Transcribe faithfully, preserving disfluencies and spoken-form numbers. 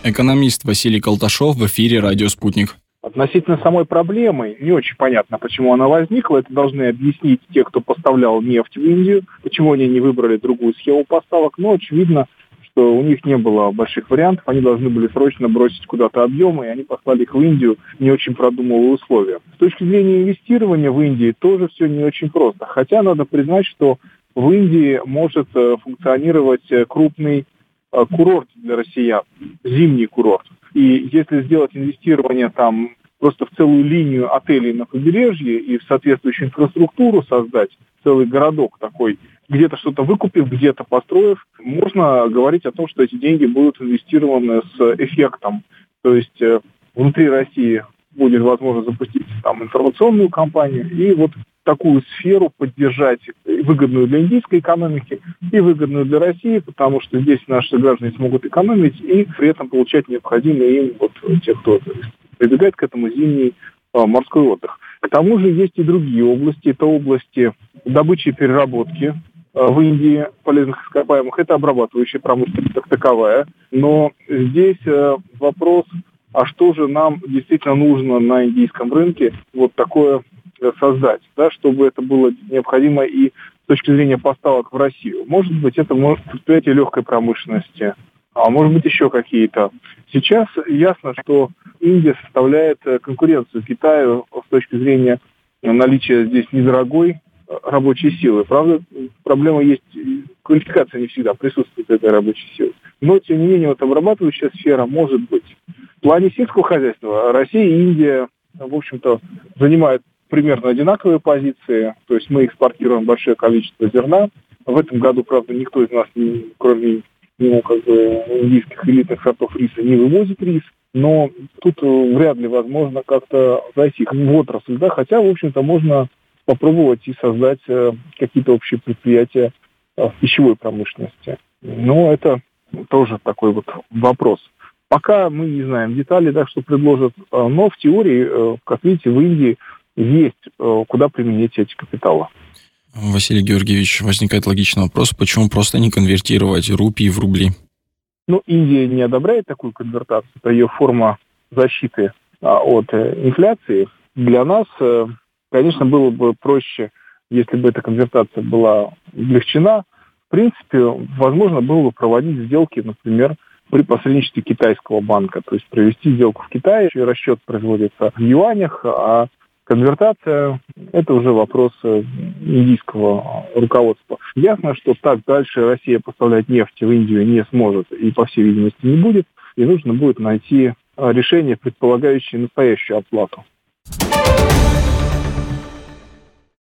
Экономист Василий Колташов в эфире «Радио Спутник». Относительно самой проблемы не очень понятно, почему она возникла. Это должны объяснить те, кто поставлял нефть в Индию, почему они не выбрали другую схему поставок. Но очевидно, что у них не было больших вариантов. Они должны были срочно бросить куда-то объемы, и они послали их в Индию, не очень продумывая условия. С точки зрения инвестирования в Индии тоже все не очень просто. Хотя надо признать, что в Индии может функционировать крупный курорт для россиян, зимний курорт. И если сделать инвестирование там просто в целую линию отелей на побережье и в соответствующую инфраструктуру создать, целый городок такой, где-то что-то выкупив, где-то построив, можно говорить о том, что эти деньги будут инвестированы с эффектом. То есть внутри России будет возможно запустить там информационную кампанию и вот такую сферу поддержать, выгодную для индийской экономики и выгодную для России, потому что здесь наши граждане смогут экономить и при этом получать необходимые им вот те, кто прибегает к этому, зимний а, морской отдых. К тому же есть и другие области. Это области добычи и переработки а, в Индии полезных ископаемых. Это обрабатывающая промышленность как таковая. Но здесь а, вопрос, а что же нам действительно нужно на индийском рынке вот такое создать, да, чтобы это было необходимо и с точки зрения поставок в Россию. Может быть, это может предприятие легкой промышленности, а может быть еще какие-то. Сейчас ясно, что Индия составляет конкуренцию Китаю с точки зрения наличия здесь недорогой рабочей силы. Правда, проблема есть, квалификация не всегда присутствует этой рабочей силы. Но, тем не менее, вот обрабатывающая сфера может быть. В плане сельского хозяйства Россия и Индия, в общем-то, занимают примерно одинаковые позиции, то есть мы экспортируем большое количество зерна. В этом году, правда, никто из нас, не, кроме ну, как бы, индийских элитных сортов риса, не вывозит рис, но тут вряд ли возможно как-то зайти в отрасль, да, хотя, в общем-то, можно попробовать и создать какие-то общие предприятия в пищевой промышленности. Но это тоже такой вот вопрос. Пока мы не знаем деталей, да, что предложат, но в теории, как видите, в Индии есть куда применить эти капиталы. Василий Георгиевич, возникает логичный вопрос, почему просто не конвертировать рупии в рубли? Ну, Индия не одобряет такую конвертацию, это ее форма защиты от инфляции. Для нас, конечно, было бы проще, если бы эта конвертация была облегчена. В принципе, возможно было бы проводить сделки, например, при посредничестве китайского банка, то есть провести сделку в Китае, и расчет производится в юанях, а конвертация – это уже вопрос индийского руководства. Ясно, что так дальше Россия поставлять нефть в Индию не сможет и, по всей видимости, не будет. И нужно будет найти решение, предполагающее настоящую оплату.